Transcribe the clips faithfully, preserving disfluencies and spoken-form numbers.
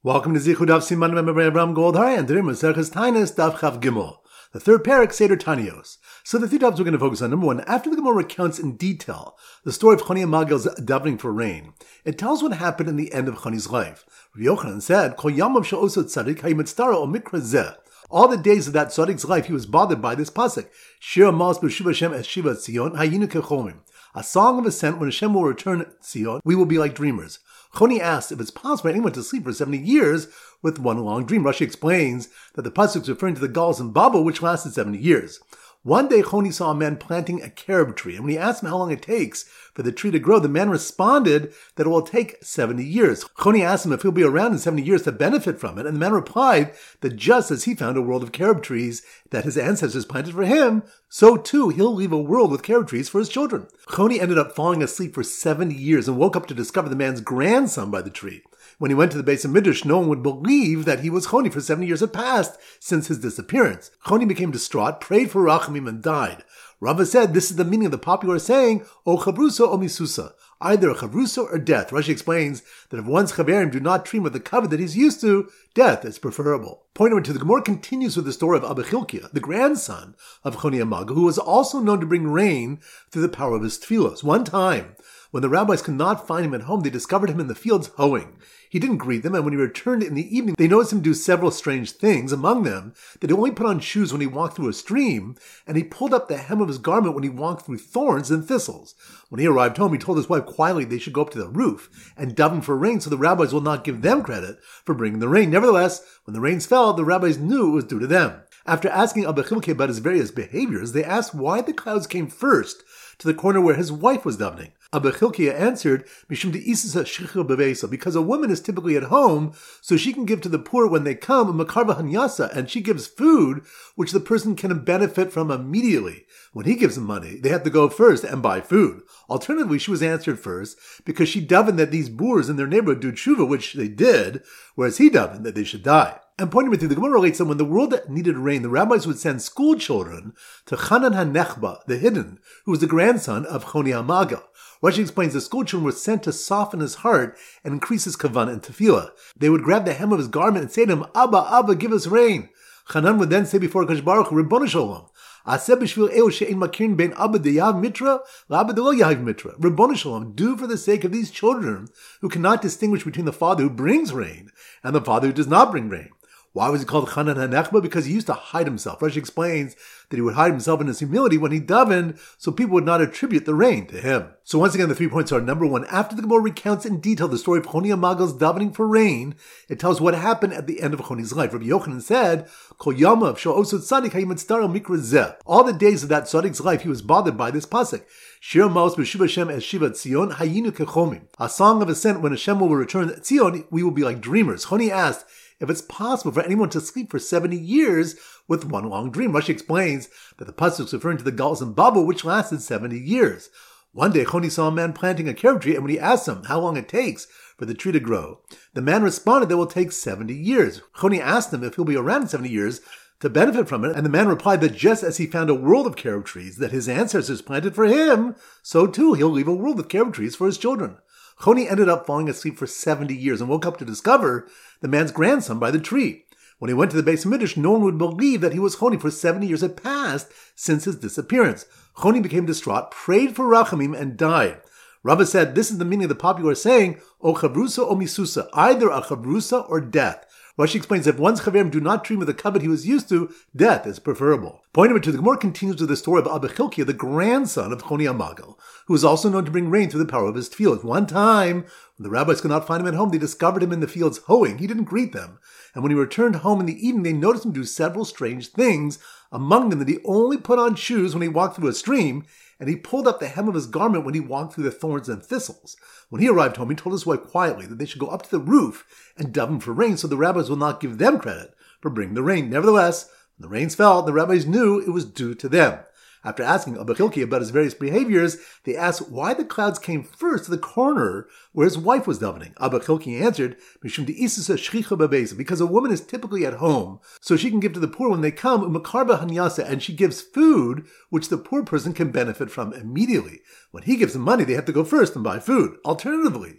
Welcome to Zichud Daf Siman Mem Abraham Goldhar and today Maseches Taanis Daf Chav Gimel, the third parak Seder Tanios. So the three topics we're going to focus on. Number one, after the Gemara recounts in detail the story of Choni HaMagel's davening for rain, it tells what happened in the end of Choni's life. Rabbi Yochanan said, "Kol yamav she'osot tzadik hayimetztara o mikra zeh." All the days of that tzadik's life, he was bothered by this pasuk. Shir Mas b'Shuv Hashem es Shiva Tzion hayinu kechomim. A song of ascent when Hashem will return Tzion, we will be like dreamers. Choni asked if it's possible for anyone to sleep for seventy years with one long dream. Rashi explains that the pasuk is referring to the Galus and Babel, which lasted seventy years. One day, Choni saw a man planting a carob tree, and when he asked him how long it takes for the tree to grow, the man responded that it will take seventy years. Choni asked him if he'll be around in seventy years to benefit from it, and the man replied that just as he found a world of carob trees that his ancestors planted for him, so too he'll leave a world with carob trees for his children. Choni ended up falling asleep for seventy years and woke up to discover the man's grandson by the tree. When he went to the Beis Midrash, no one would believe that he was Choni, for seventy years had passed since his disappearance. Choni became distraught, prayed for Rachamim, and died. Rava said this is the meaning of the popular saying, O chavrusa o misusa, either a chavrusa or death. Rashi explains that if one's chaverim do not treat him with the covet that he's used to, death is preferable. Point number two, the Gemara continues with the story of Abba Chilkiah, the grandson of Choni HaMagel, who was also known to bring rain through the power of his tefillos. One time, when the rabbis could not find him at home, they discovered him in the fields hoeing. He didn't greet them, and when he returned in the evening, they noticed him do several strange things. Among them, that he only put on shoes when he walked through a stream, and he pulled up the hem of his garment when he walked through thorns and thistles. When he arrived home, he told his wife quietly they should go up to the roof and daven for rain, so the rabbis will not give them credit for bringing the rain. Nevertheless, when the rains fell, the rabbis knew it was due to them. After asking Abba Chilkiah about his various behaviors, they asked why the clouds came first to the corner where his wife was davening. Abba Chilkiah answered, Mishum de'isasa shchicha bevesa, because a woman is typically at home, so she can give to the poor when they come, a makarva hanyasa, and she gives food, which the person can benefit from immediately. When he gives them money, they have to go first and buy food. Alternatively, she was answered first, because she davened that these boors in their neighborhood do tshuva, which they did, whereas he davened that they should die. And pointing to the Gemara relates that when the world needed rain, the rabbis would send school children to Chanan HaNechba, the hidden, who was the grandson of Choni HaMagel. Rashi explains the school children were sent to soften his heart and increase his kavanah and tefillah. They would grab the hem of his garment and say to him, Abba, Abba, give us rain. Chanan would then say before Kadosh Baruch Hu, Ribbon Shalom, Aseh b'shvil eo she'en makirin ben Abba deyav mitra, la'abba de lo yahav mitra. Ribbon Shalom, do for the sake of these children who cannot distinguish between the father who brings rain and the father who does not bring rain. Why was he called Chanan HaNechba? Because he used to hide himself. Rashi explains that he would hide himself in his humility when he davened, so people would not attribute the rain to him. So once again, the three points are: number one, after the Gemara recounts in detail the story of Choni HaMagel's davening for rain, it tells what happened at the end of Choni's life. Rabbi Yochanan said, Kol yamav she'osot tzadik hayimetztara o mikra zeh. All the days of that tzadik's life, he was bothered by this pasuk. Shir Mas b'Shuv Hashem es Shiva Tzion hayinu kechomim. A song of ascent when Hashem will return Tzion, we will be like dreamers. Choni asked if it's possible for anyone to sleep for seventy years with one long dream. Rashi explains that the pasuk is referring to the Galus and Babel, which lasted seventy years. One day, Choni saw a man planting a carob tree, and when he asked him how long it takes for the tree to grow, the man responded that it will take seventy years. Choni asked him if he'll be around in seventy years to benefit from it, and the man replied that just as he found a world of carob trees that his ancestors planted for him, so too he'll leave a world of carob trees for his children. Choni ended up falling asleep for seventy years and woke up to discover the man's grandson by the tree. When he went to the Beis Midrash, no one would believe that he was Choni, for seventy years had passed since his disappearance. Choni became distraught, prayed for Rachamim, and died. Rava said this is the meaning of the popular saying, O chavrusa o misusa, either a chavrusa or death. Rashi explains that if one's chaverim do not treat him with the covet he was used to, death is preferable. Point number two, the Gemara continues with the story of Abba Chilkiah, the grandson of Choni HaMagel, who was also known to bring rain through the power of his tefillah. One time, when the rabbis could not find him at home, they discovered him in the fields hoeing. He didn't greet them. And when he returned home in the evening, they noticed him do several strange things, among them that he only put on shoes when he walked through a stream, and he pulled up the hem of his garment when he walked through the thorns and thistles. When he arrived home, he told his wife quietly that they should go up to the roof and daven for rain, so the rabbis will not give them credit for bringing the rain. Nevertheless, when the rains fell, the rabbis knew it was due to them. After asking Abba Chilkiah about his various behaviors, they asked why the clouds came first to the corner where his wife was davening. Abba Chilkiah answered, Mishum de'isasa shchicha bevesa, because a woman is typically at home, so she can give to the poor when they come, umakarba hanyasa, and she gives food, which the poor person can benefit from immediately. When he gives them money, they have to go first and buy food. Alternatively,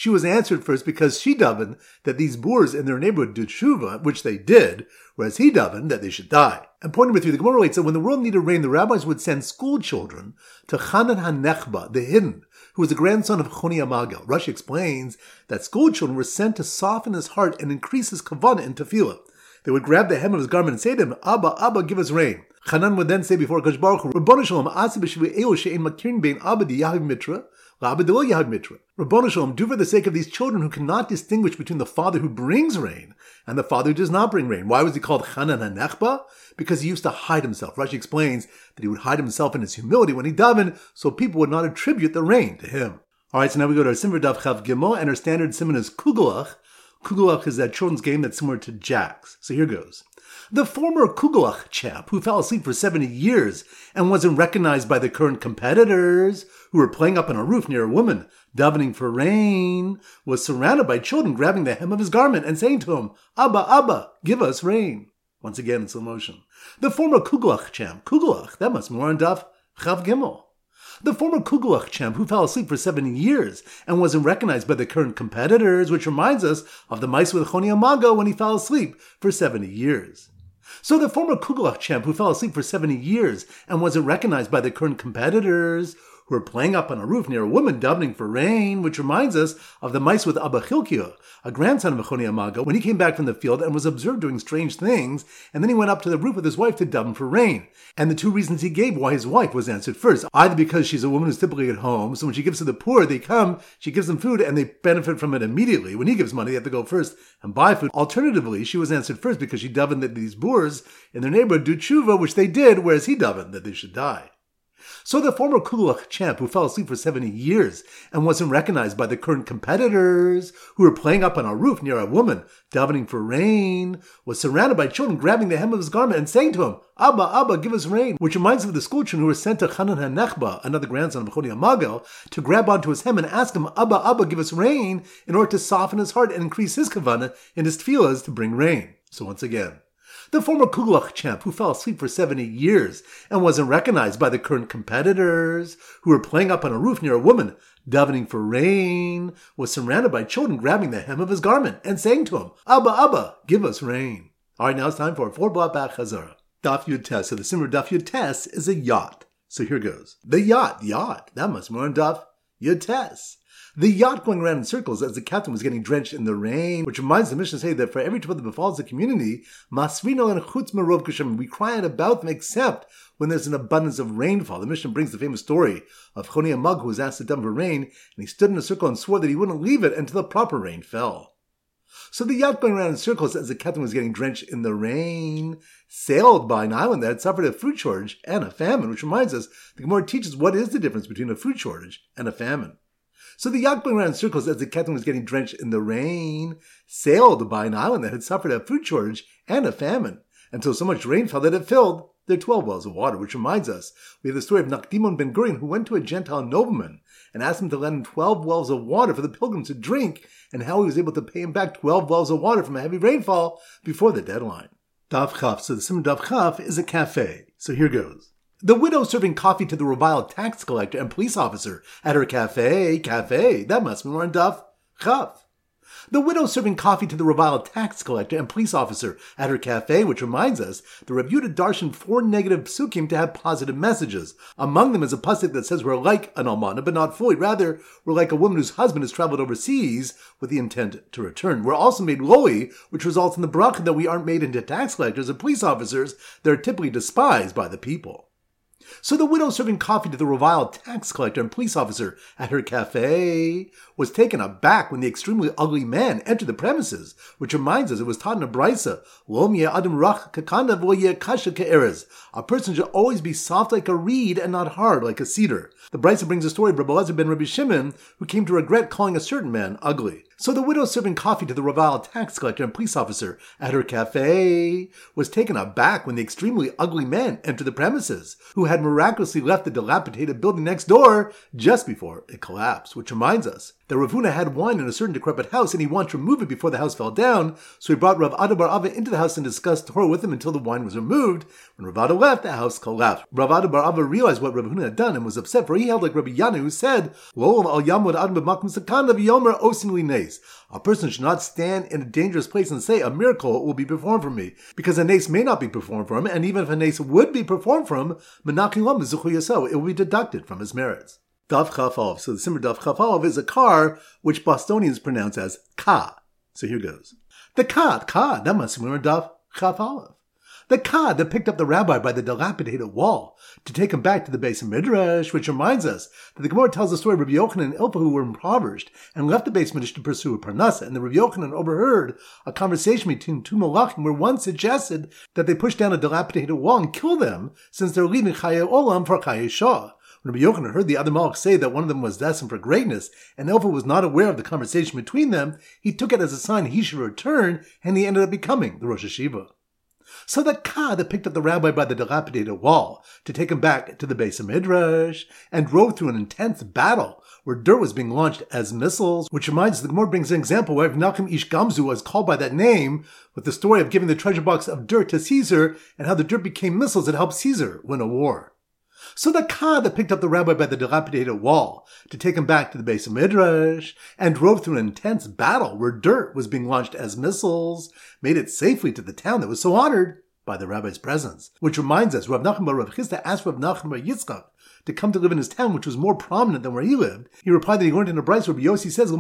She was answered first because she davened that these boors in their neighborhood do tshuva, which they did, whereas he davened that they should die. And point number three, the Gemara relates that when the world needed rain, the rabbis would send school children to Chanan HaNechba, the hidden, who was the grandson of Choni HaMagel. Rashi explains that school children were sent to soften his heart and increase his kavanah in tefillah. They would grab the hem of his garment and say to him, Abba, Abba, give us rain. Chanan would then say before Kadosh Baruch Hu, Rabbanu Shalom, Asi b'shvili elu she'en makirin bein Abba di Yahav Mitra, la'Abba di lo Yahav Mitra. Rabbanu Shalom, do for the sake of these children who cannot distinguish between the father who brings rain and the father who does not bring rain. Why was he called Chanan HaNechba? Because he used to hide himself. Rashi explains that he would hide himself in his humility when he davened, so people would not attribute the rain to him. Alright, so now we go to our Simmer Daf Chav Gimel, and our standard simon is Kugelach. Kugelach is that children's game that's similar to jacks. So here goes. The former Kugelach champ, who fell asleep for seventy years and wasn't recognized by the current competitors, who were playing up on a roof near a woman, davening for rain, was surrounded by children grabbing the hem of his garment and saying to him, Abba, Abba, give us rain. Once again in slow motion. The former Kugelach champ, Kugelach, that must be more on Daf Chav Gimel. The former Kugelach champ who fell asleep for seventy years and wasn't recognized by the current competitors, which reminds us of the mice with Choni HaMagel when he fell asleep for seventy years. So the former Kugelach champ who fell asleep for seventy years and wasn't recognized by the current competitors, who were playing up on a roof near a woman davening for rain, which reminds us of the mice with Abba Chilkiah, a grandson of Choni HaMagel, when he came back from the field and was observed doing strange things, and then he went up to the roof with his wife to daven for rain. And the two reasons he gave why his wife was answered first, either because she's a woman who's typically at home, so when she gives to the poor, they come, she gives them food, and they benefit from it immediately. When he gives money, they have to go first and buy food. Alternatively, she was answered first because she davened that these boors in their neighborhood do tshuva, which they did, whereas he davened that they should die. So the former Kugelach champ who fell asleep for seventy years and wasn't recognized by the current competitors, who were playing up on a roof near a woman davening for rain, was surrounded by children grabbing the hem of his garment and saying to him, Abba, Abba, give us rain, which reminds us of the school children who were sent to Chanan HaNechba, another grandson of Choni HaMagel, to grab onto his hem and ask him, Abba, Abba, give us rain, in order to soften his heart and increase his kavanah in his tefillahs to bring rain. So once again, the former Kugelach champ who fell asleep for seventy years and wasn't recognized by the current competitors, who were playing up on a roof near a woman davening for rain, was surrounded by children grabbing the hem of his garment and saying to him, Abba, Abba, give us rain. Alright, now it's time for a four block back Chazara. Daf Yud Tes. So the Simmer Daf Yud Tes is a yacht. So here goes. The yacht, yacht. That must be more on Daf Yud Tes. The yacht going around in circles as the captain was getting drenched in the rain, which reminds the Mishnah say that for every trouble that befalls the community, Masrino and Chutz Merov Kashem, we cry out about them except when there's an abundance of rainfall. The Mishnah brings the famous story of Choni HaMagel who was asked to daven for rain, and he stood in a circle and swore that he wouldn't leave it until the proper rain fell. So the yacht going around in circles as the captain was getting drenched in the rain sailed by an island that had suffered a food shortage and a famine, which reminds us, the Gemara teaches what is the difference between a food shortage and a famine. So the yacht going around in circles as the captain was getting drenched in the rain sailed by an island that had suffered a food shortage and a famine, until so much rain fell that it filled their twelve wells of water, which reminds us, we have the story of Nakdimon ben Gurion, who went to a Gentile nobleman and asked him to lend him twelve wells of water for the pilgrims to drink, and how he was able to pay him back twelve wells of water from a heavy rainfall before the deadline. Daf Chaf. So the Simon Daf Chaf is a cafe. So here goes. The widow serving coffee to the reviled tax collector and police officer at her cafe, cafe, that must be more on Daf Chaf. The widow serving coffee to the reviled tax collector and police officer at her cafe, which reminds us, the Rav Yehuda darshan four negative psukim to have positive messages. Among them is a pasuk that says we're like an almana, but not fully. Rather, we're like a woman whose husband has traveled overseas with the intent to return. We're also made lowly, which results in the bracha that we aren't made into tax collectors and police officers that are typically despised by the people. So the widow serving coffee to the reviled tax collector and police officer at her cafe was taken aback when the extremely ugly man entered the premises, which reminds us it was taught in a brisa, Lom yeh adam rach kakanda v'lo yeh kasha ke'erez. A person should always be soft like a reed and not hard like a cedar. The brisa brings a story of Rabbi Elazar ben Rabbi Shimon, who came to regret calling a certain man ugly. So the widow serving coffee to the reviled tax collector and police officer at her cafe was taken aback when the extremely ugly man entered the premises, who had miraculously left the dilapidated building next door just before it collapsed, which reminds us that Rav Huna had wine in a certain decrepit house, and he wanted to remove it before the house fell down. So he brought Rav Ada bar Ava into the house and discussed Torah with him until the wine was removed. When Rav Ada left, the house collapsed. Rav Ada bar Ava realized what Rav Huna had done and was upset, for he held like Rabbi Yanu, who said, "Lo al yamud adam b'makom sakana v'yomer osin li nes." A person should not stand in a dangerous place and say, "A miracle will be performed for me," because a nes may not be performed for him, and even if a nes would be performed for him, menakim lo mizuchu yaso, it will be deducted from his merits. Daf Chaf Aleph. So the Simmer Daf Chaf Aleph is a car which Bostonians pronounce as ka. So here goes. The ka, ka, that must be Daf Chaf Aleph. The ka that picked up the rabbi by the dilapidated wall to take him back to the base of Midrash, which reminds us that the Gemara tells the story of Rabbi Yochanan and Ilpah, who were impoverished and left the base Midrash to pursue a parnasa, and the Rabbi Yochanan overheard a conversation between two malachim where one suggested that they push down a dilapidated wall and kill them since they're leaving Chayei Olam for Chayei Shah. When Rabbi Yochanan heard the other malach say that one of them was destined for greatness, and Ilpah was not aware of the conversation between them, he took it as a sign he should return, and he ended up becoming the Rosh Hashiva. So the ka that picked up the rabbi by the dilapidated wall to take him back to the base of Midrash and drove through an intense battle where dirt was being launched as missiles, which reminds us, the Gemara brings an example where Nachum Ish Gamzu was called by that name with the story of giving the treasure box of dirt to Caesar and how the dirt became missiles that helped Caesar win a war. So the ka that picked up the rabbi by the dilapidated wall to take him back to the base of Midrash and drove through an intense battle where dirt was being launched as missiles made it safely to the town that was so honored by the rabbi's presence. Which reminds us, Rav Nachman bar Rav Chisda asked Rav Nachman bar Yitzchak to come to live in his town, which was more prominent than where he lived. He replied that he learned in a brayso, Rabbi Yossi says,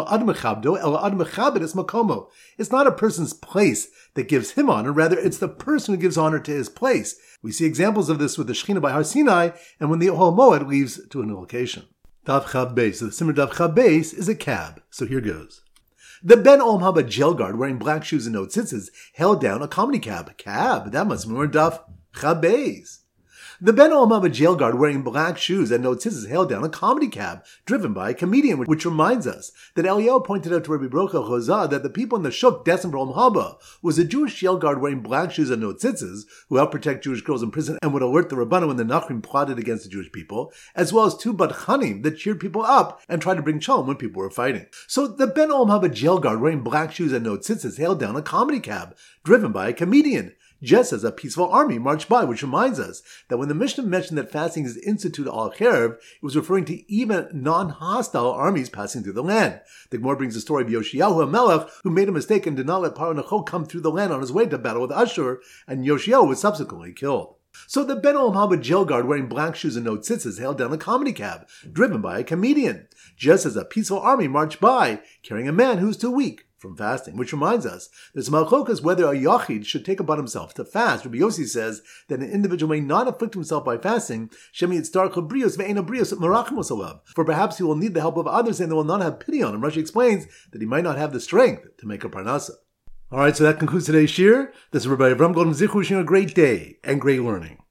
it's not a person's place that gives him honor, rather it's the person who gives honor to his place. We see examples of this with the Shekhinah by Har Sinai, and when the Ohel Moed leaves to a new location. Daf Chav Beis. So the Simmer Daf Chav Beis is a cab. So here goes. The Ben Olam Haba jail guard wearing black shoes and no tzitzis held down a comedy cab. Cab, that must be more Daf Chav Beis. The Ben Olam Haba jail guard wearing black shoes and no tzitzis held down a comedy cab driven by a comedian, which reminds us that Eliyahu pointed out to Rabbi Brocha Chozah that the people in the shuk destined for Olam Haba was a Jewish jail guard wearing black shoes and no tzitzis who helped protect Jewish girls in prison and would alert the Rabbanu when the Nachrim plotted against the Jewish people, as well as two Badchanim that cheered people up and tried to bring shalom when people were fighting. So the Ben Olam Haba jail guard wearing black shoes and no tzitzis held down a comedy cab driven by a comedian, just as a peaceful army marched by, which reminds us that when the Mishnah mentioned that fasting is instituted al cherev, it was referring to even non-hostile armies passing through the land. The Gemara brings the story of Yoshiyahu HaMelech, who made a mistake and did not let Paro Necho come through the land on his way to battle with Ashur, and Yoshiyahu was subsequently killed. So the Ben Olam Haba jail guard wearing black shoes and no tzitzis held down a comedy cab, driven by a comedian, just as a peaceful army marched by, carrying a man who's too weak from fasting, which reminds us there's malchokas whether a yachid should take upon himself to fast. Rabbi Yossi says that an individual may not afflict himself by fasting, shemi yitztar chabrios ve'ena brios merachmos alav, for perhaps he will need the help of others and they will not have pity on him. Rashi explains that he might not have the strength to make a parnasa. All right, so that concludes today's shir. This is Rabbi Avram Golden Zichu wishing you a great day and great learning.